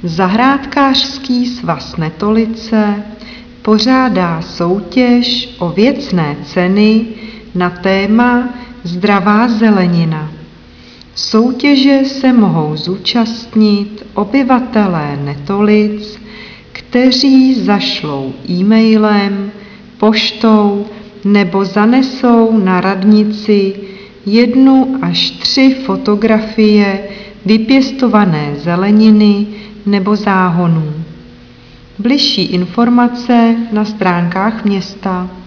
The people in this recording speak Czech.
Zahrádkářský svaz Netolice pořádá soutěž o věcné ceny na téma Zdravá zelenina. Soutěže se mohou zúčastnit obyvatelé Netolic, kteří zašlou e-mailem, poštou nebo zanesou na radnici 1 až 3 fotografie vypěstované zeleniny nebo záhonů. Bližší informace na stránkách města.